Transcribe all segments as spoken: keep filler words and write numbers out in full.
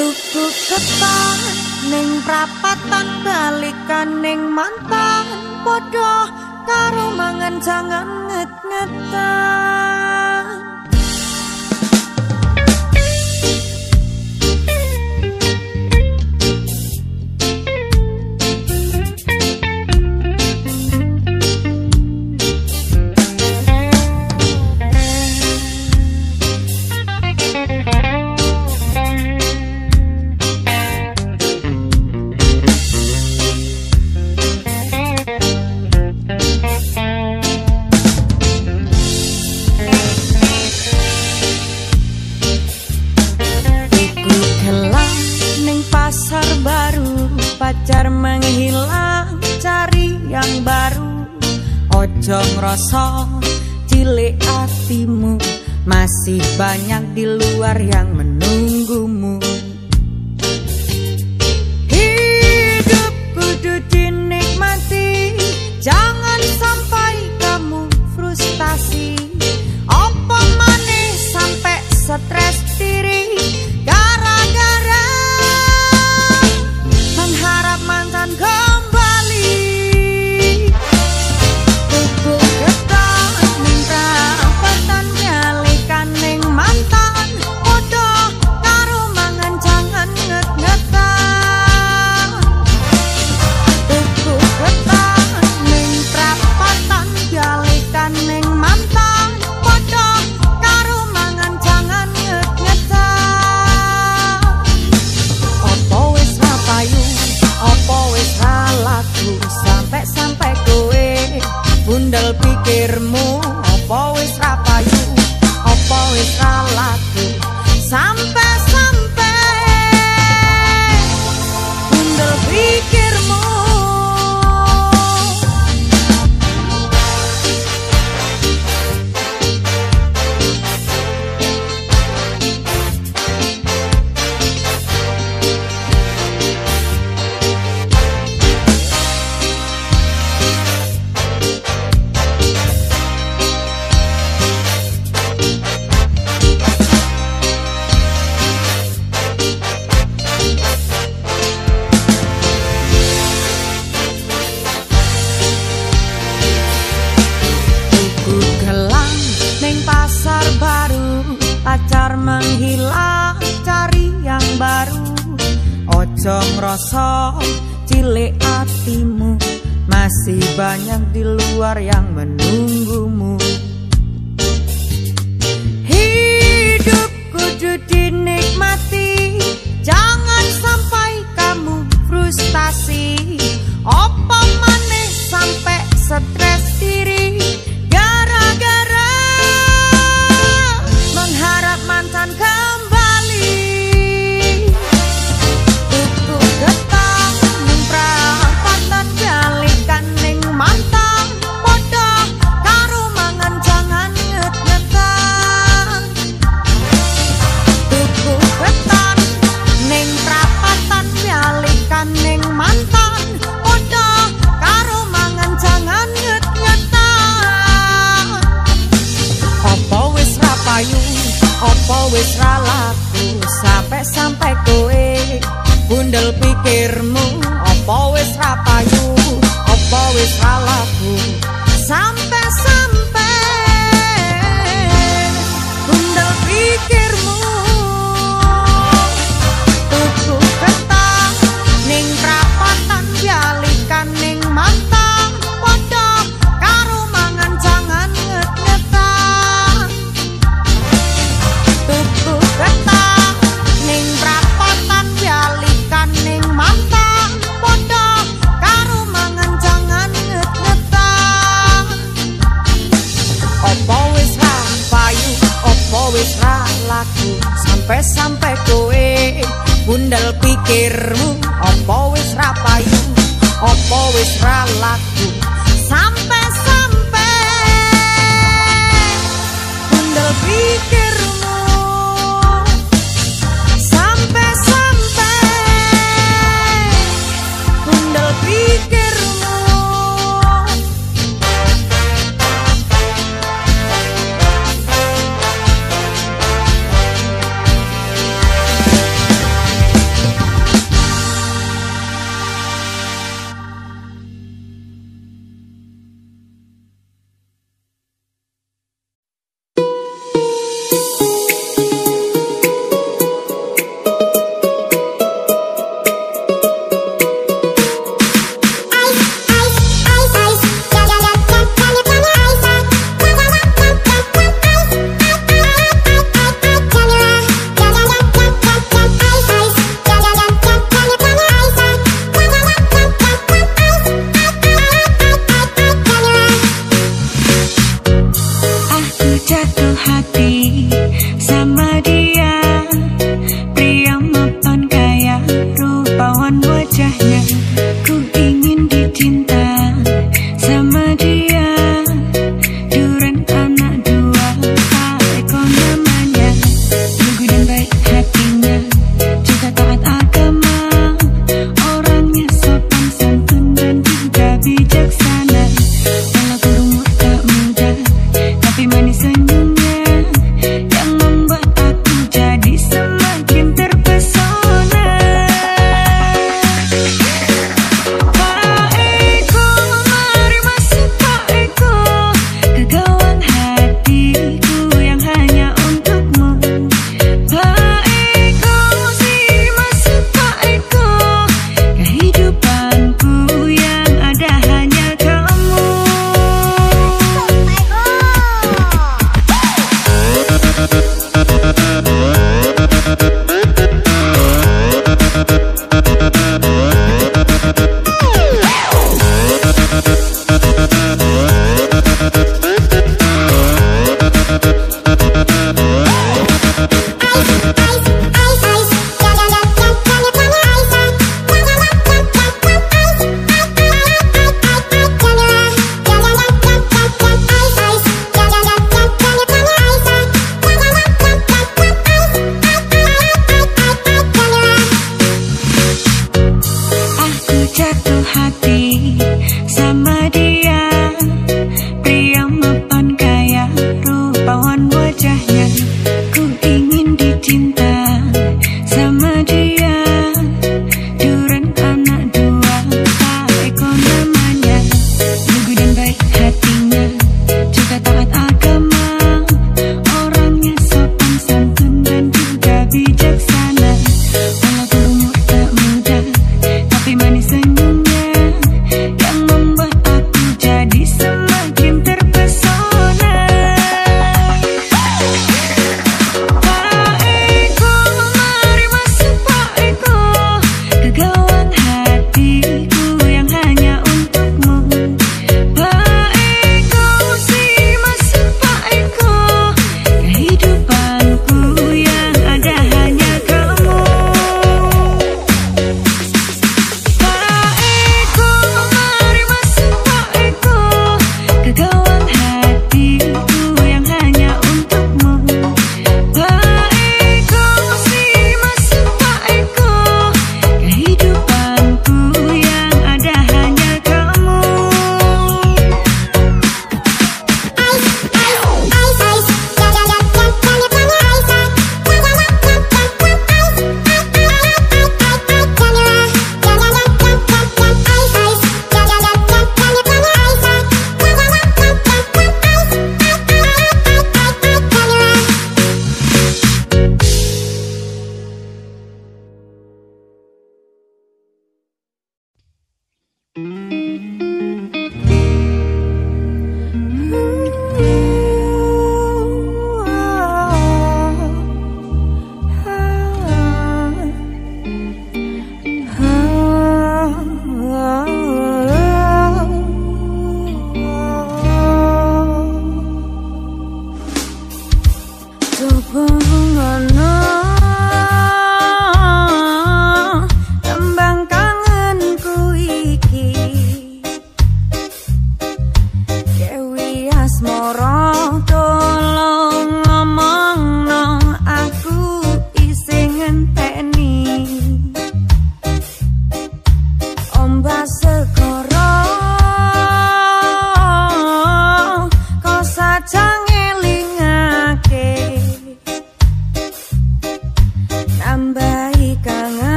Tuku ketan ning prapatan balikan ning mantan padha karo mangan jangan nget-ngetan. Pasar baru, pacar menghilang, cari yang baru. Ojo ngrasa cilik hatimu, masih banyak di luar yang menunggumu. Hidup kudu dinikmati, jangan sampai kamu frustasi. Apa maneh sampai stres diri gara-gara mantan kembali. Tuku ketan ning prapatan nyalikan ning mantan padha karo mangan jangan nget-ngetan. Tuku ketan ning prapatan nyalikan ning mantan padha karo mangan jangan nget-ngetan. Apa wis rapayu, apa wis laku sampai-sampai kowe bundel pikirmu. Apa wis rapayu, apa wis laku sampai-sampai bundel pikirmu. Pasar baru, pacar menghilang, cari yang baru. Ojo ngrasa cilik hatimu, masih banyak di luar yang menunggumu. Hidup kudu dinikmati, jangan sampai kamu frustasi. Apa maneh sampai stres diri gara-gara mengharap mantan kembali. Tuku ketan ning prapatan balikan ning mantan padha karo mangan jangan nget-ngetan. Tuku ketan ning prapatan balikan ning mantan padha karo mangan jangan nget-ngetan. Apa wis rapayu, apa wis ra laku sampai-sampai kowe bundel pikirmu. Apa wis rapayu, apa wis ra laku sampai-sampai bundel pikirmu. Tuku ketan ning prapatan balikan ning mantan padha karo mangan jangan nget-ngetan. Tuku ketan ning prapatan balikan ning mantan padha karo mangan jangan nget-ngetan. Apa wis ra payu, apa wis ra laku sampai-sampai kowe bundel pikirmu. Apa wis ra payu, apa wis ra laku sampai-sampai bundel pikirmu. Sampai-sampai bundel pikirmu.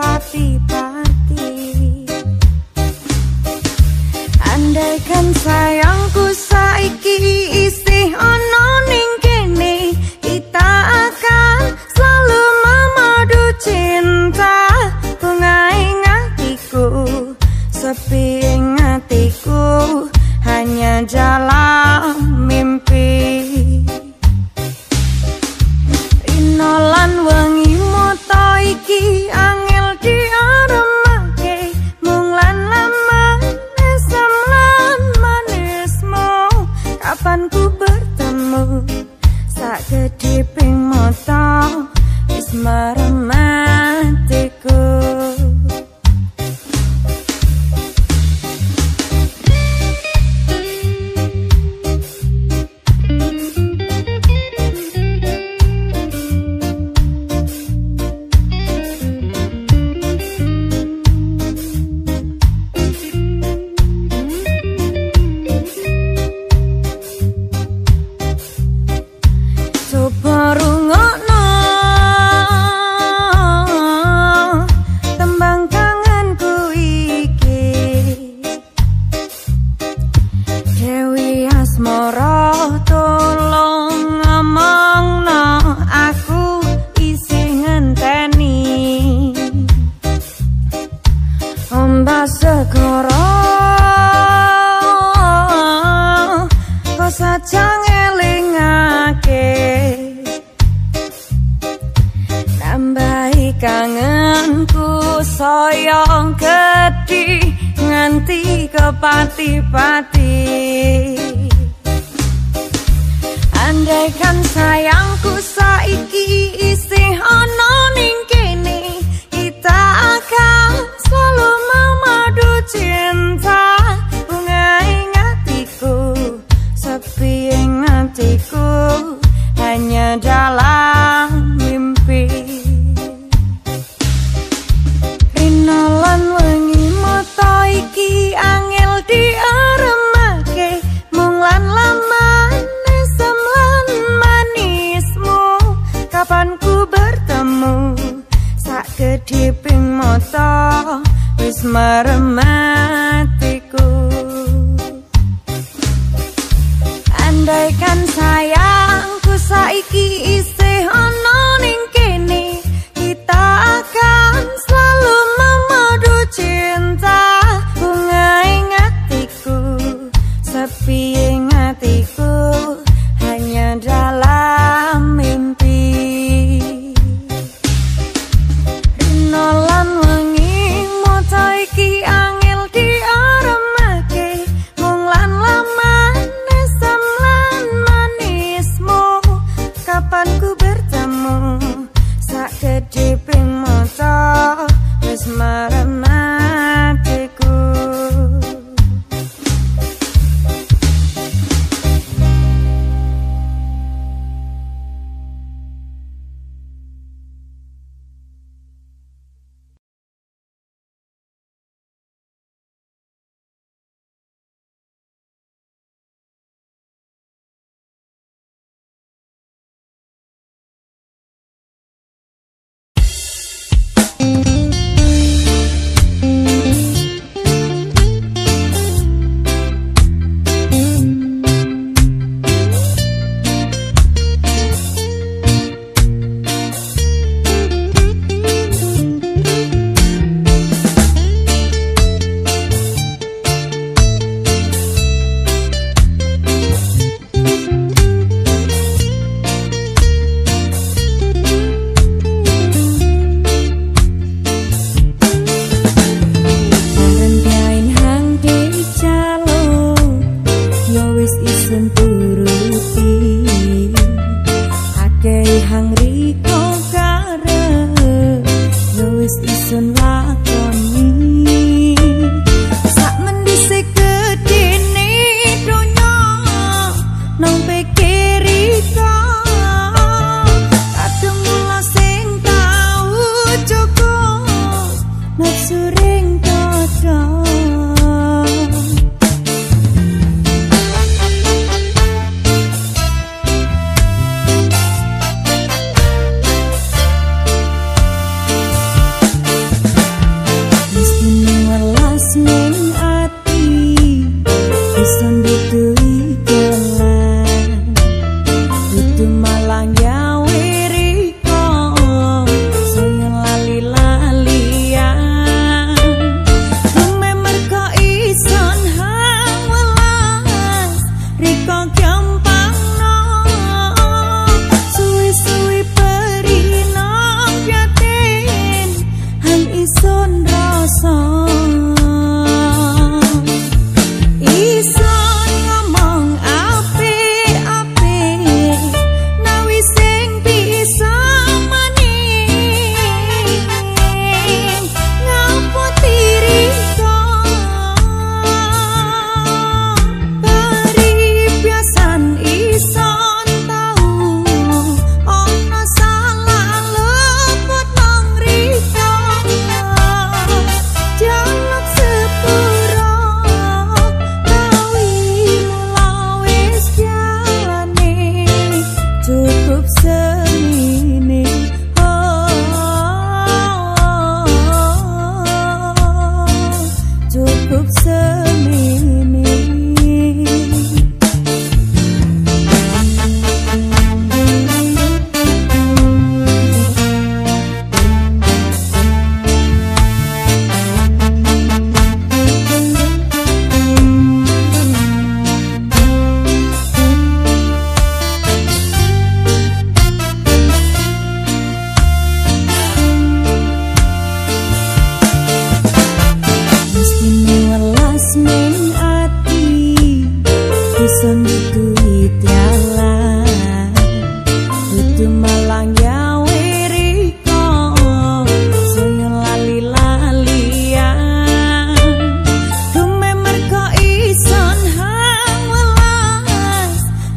pati-pati. Andaikan sayangku saiki isih ono ning kene, kita akan selalu memadu cinta. Bunga ing hatiku, sepi ing hatiku, hanya jalan mimpi. Rinolan wengi moto iki angel diaremake, mung lan laman esem lan manismu. Kapan ku bertemu sak kediping mata wis merematiku. Soyong gedi nganti ke pati-pati. Andaikan sayangku saiki isih ono ning kene, kita akan selalu memadu cinta. Bunga ing hatiku, sepi ing hatiku, hanya dalam mimpi. Rinolan wengi moto iki angel diaremake, mung lan laman esem lan manismu. Kapan ku bertemu sak kediping mata wis merematiku. Andaikan sayangku saiki isih ono ning kene, kita akan selalu memadu cinta. Bunga ing hatiku, sepi ing hatiku, hanya dalam mimpi. Rinolan wengi moto iki angel diaremake, mung lan laman esem lan manismu. Kapan ku bertemu sak kediping mata wis merematiku.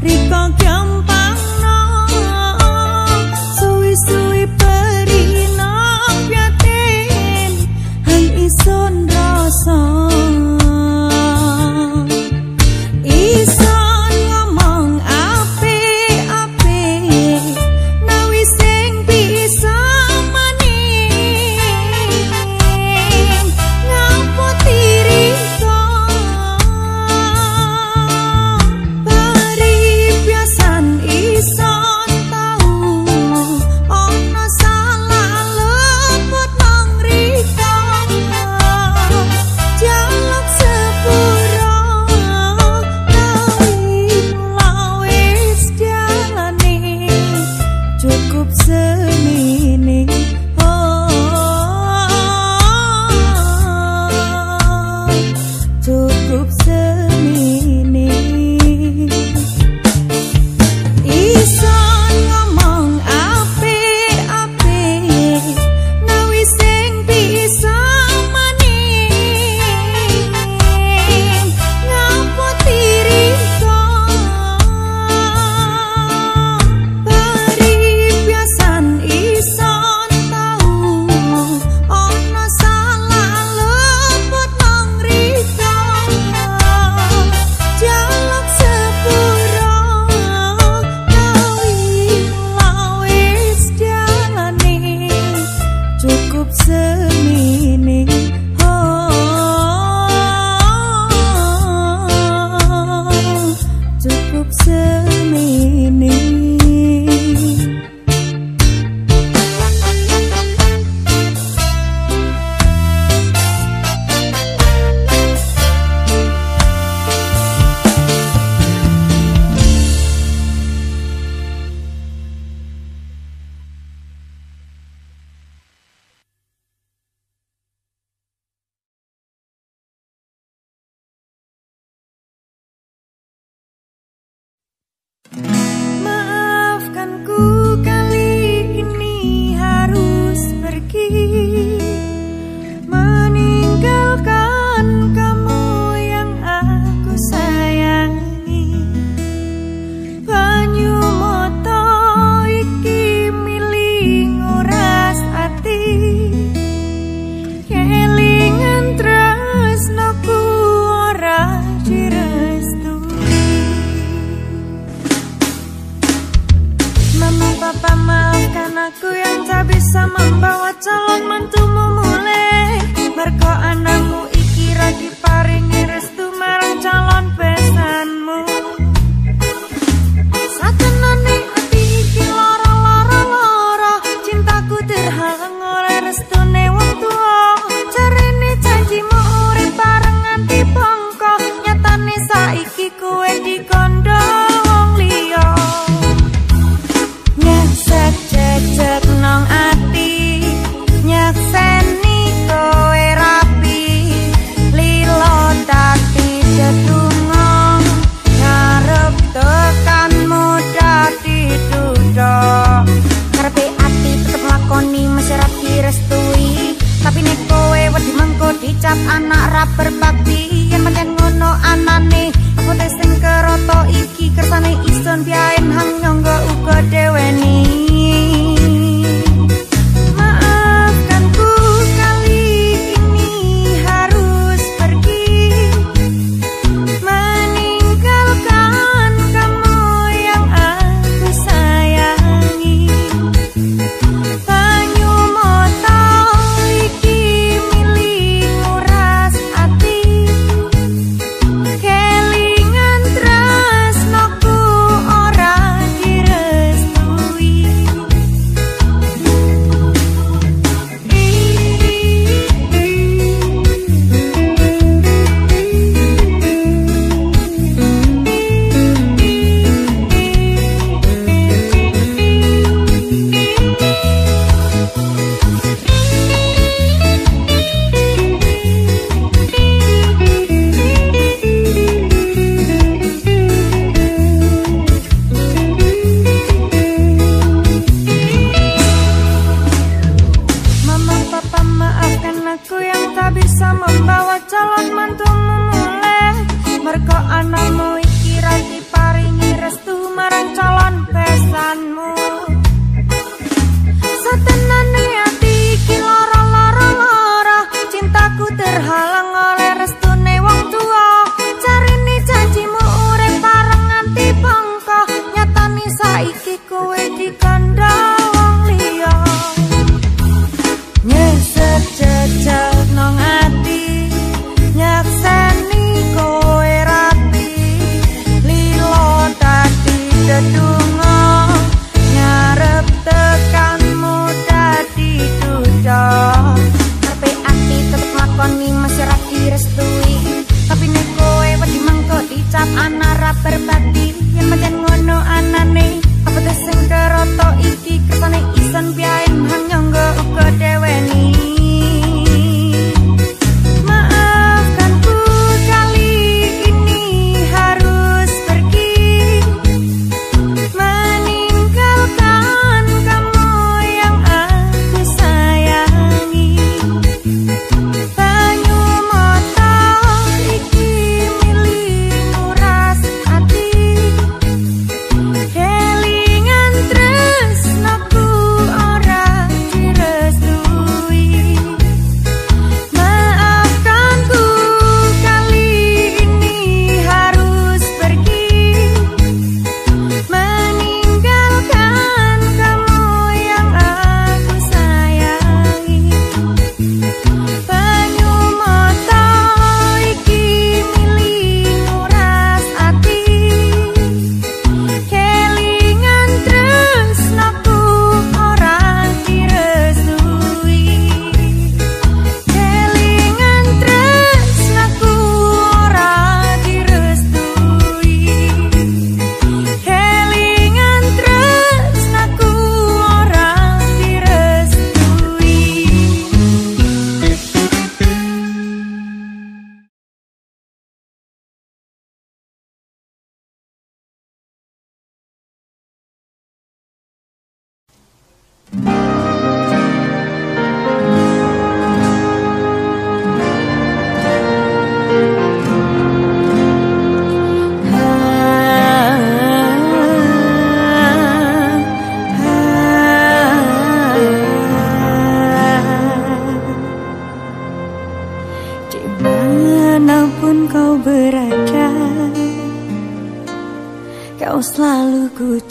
Nyakseni kowe rapi lila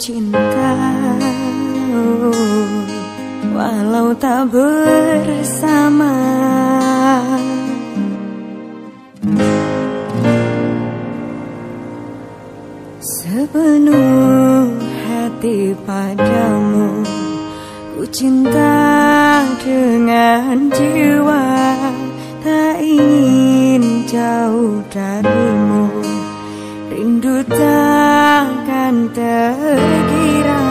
cinta, walau tak bersama. Sepenuh hati padamu, ku cinta dengan jiwa, tak ingin jauh darimu, rindu takkan terkira.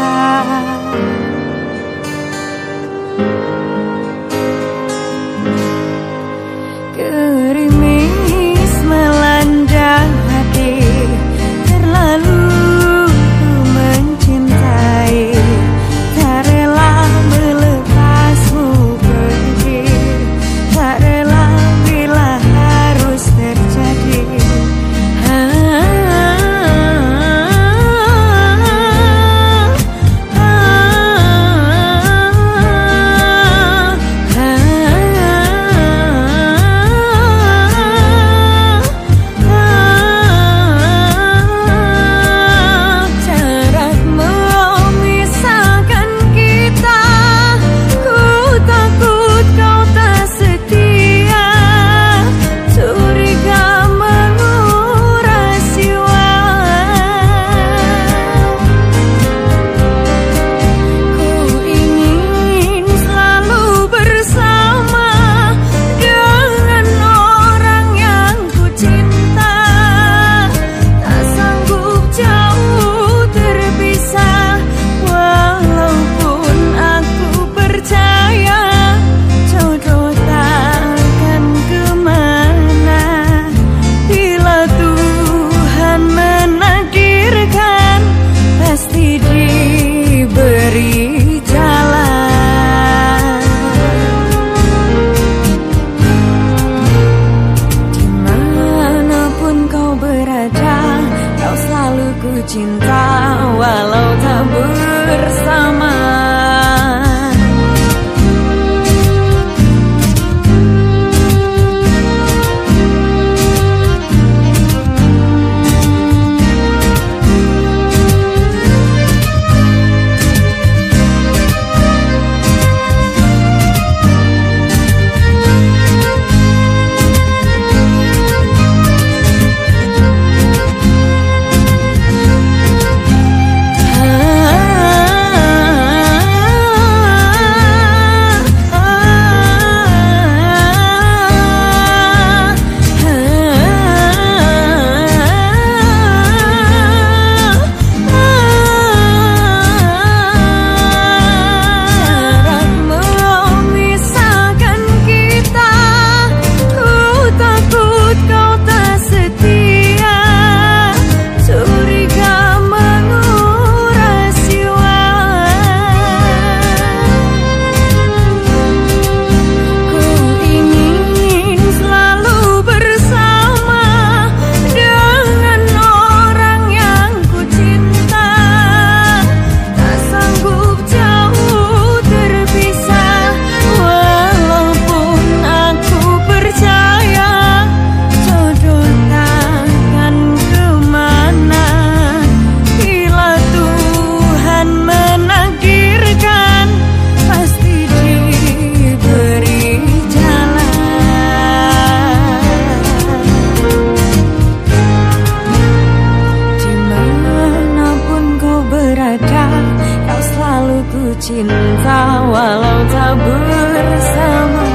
Gerimis melanda hati, terlalu ku mencintai, tak rela melepasmu pergi, tak rela bila harus terjadi. Cinta walau tak bersama. Cinta walau tak bersama.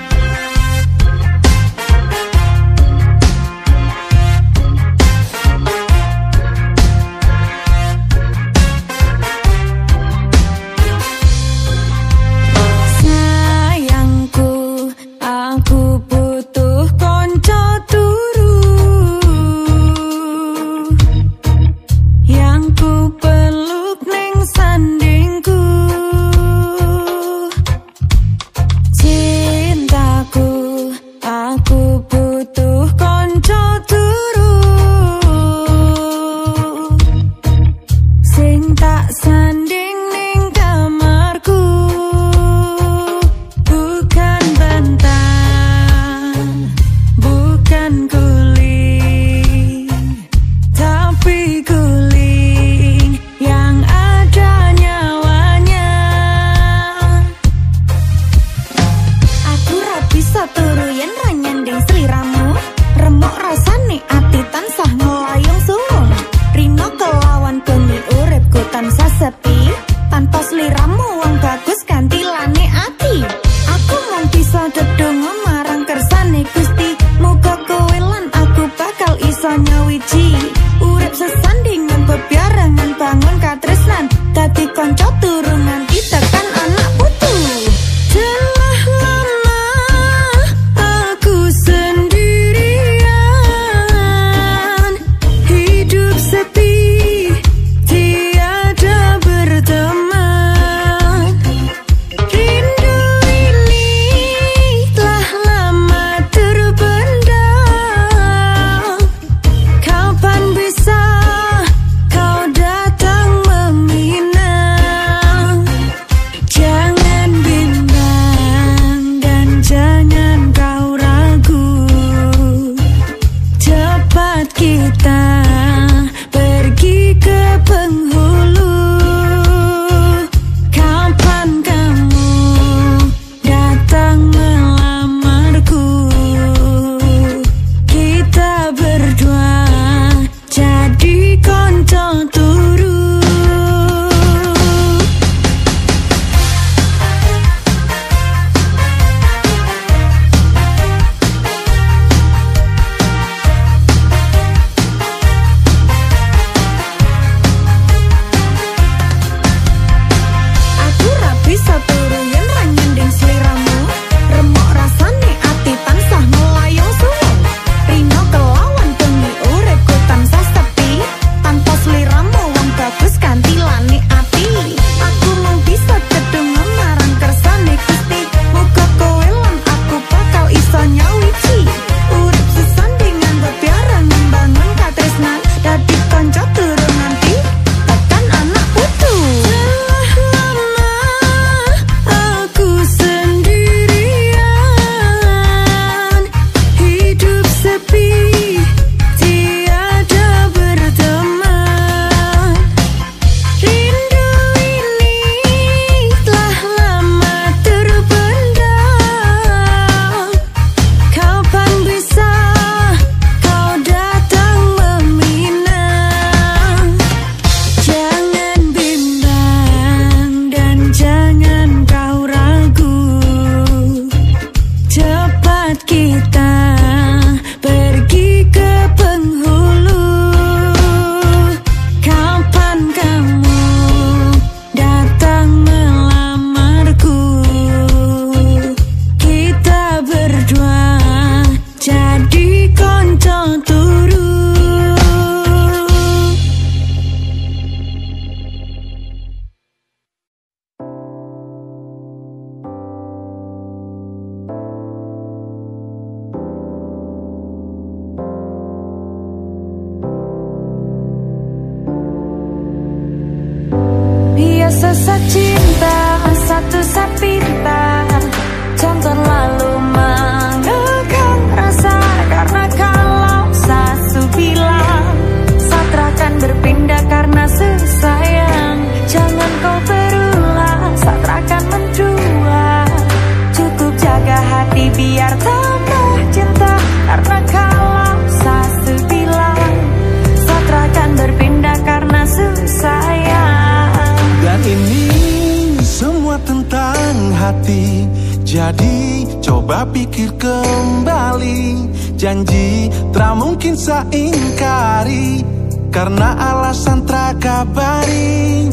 We'll be right back. kita pergi ke penghulu. Kapan kamu datang melamarku? Kita berdua jadi konco turu. Biasa cinta, satu sapinta, jangan terlalu mengekang rasa. Karena kalau sasu bilang satrakan berpindah karena sesayang, jangan kau berulang, satrakan mendua. Cukup jaga hati biar tambah cinta. Karena kalau sasu bilang satrakan berpindah karena sesayang. Dan ini semua tentang hati. Jadi coba pikir kembali. Janji tak mungkin saya ingkari, karena alasan tak kabari.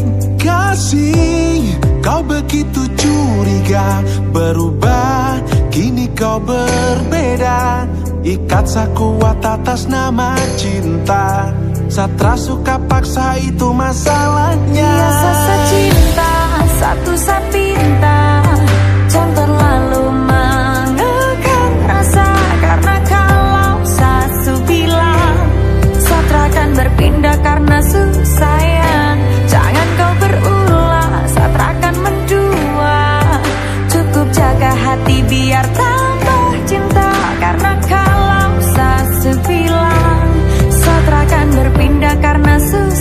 Kasih, kau begitu curiga, berubah, kini kau berbeda. Ikat sakuat atas nama cinta, Satra suka paksa itu masalahnya. Biasa cinta, satu sapinta, jangan terlalu mengekang rasa. Karena kalau sasu bilang satrakan berpindah karena susayang, jangan kau berulang, satrakan mendua. Cukup jaga hati biar tambah cinta. Karena kalau sasu bilang satrakan berpindah karena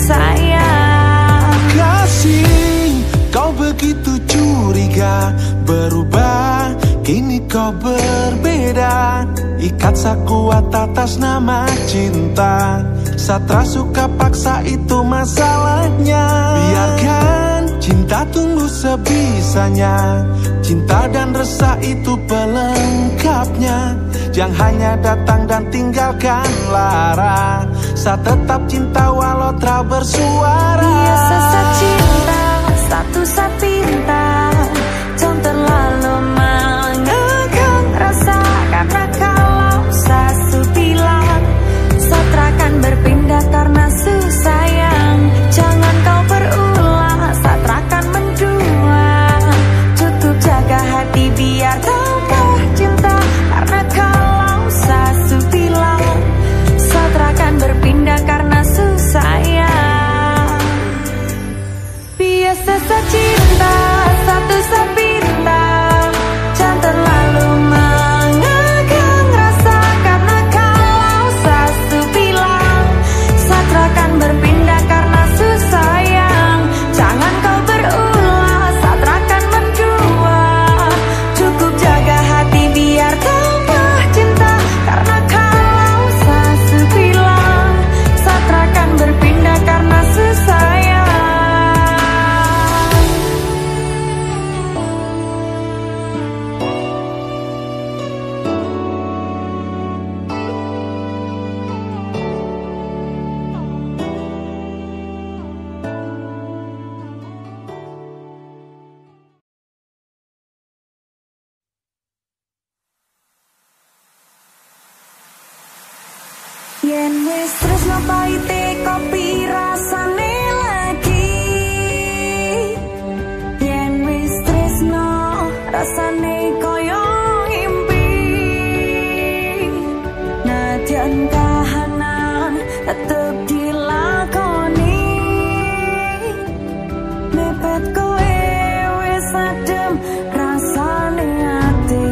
susayang. Kasih, kau begitu curiga, berubah, kini kau berbeda. Ikat sakuat atas nama cinta, Satra suka paksa itu masalahnya. Biarkan cinta tumbuh sebisanya, cinta dan resah itu pelengkapnya. Jangan hanya datang dan tinggalkan lara, saat tetap cinta walau tak bersuara. Biasa cinta, satu sapinta, jangan terlalu mengekang rasa. Karena kalau sasu bilang satrakan berpindah karena susayang, jangan kau berulang, satrakan mendua. Cukup jaga hati biar tambah cinta. Karena kalau sasu bilang satrakan berpindah karena susayang. Biasa cinta, satu sapinta, jangan terlalu mengekang rasa. Karena kalau sasu bilang satrakan berpindah karena susayang, jangan kau berulang, satrakan mendua. Cukup jaga hati biar tambah cinta. Karena kalau sasu bilang satrakan berpindah karena susayang. Yen wis tresno pahite kopi rasane lagi. Yen wis tresno rasane koyo ngimpi. Nadyan kahanan tetep dilakoni. Mepet kowe wis adem rasane ati.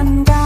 tangga.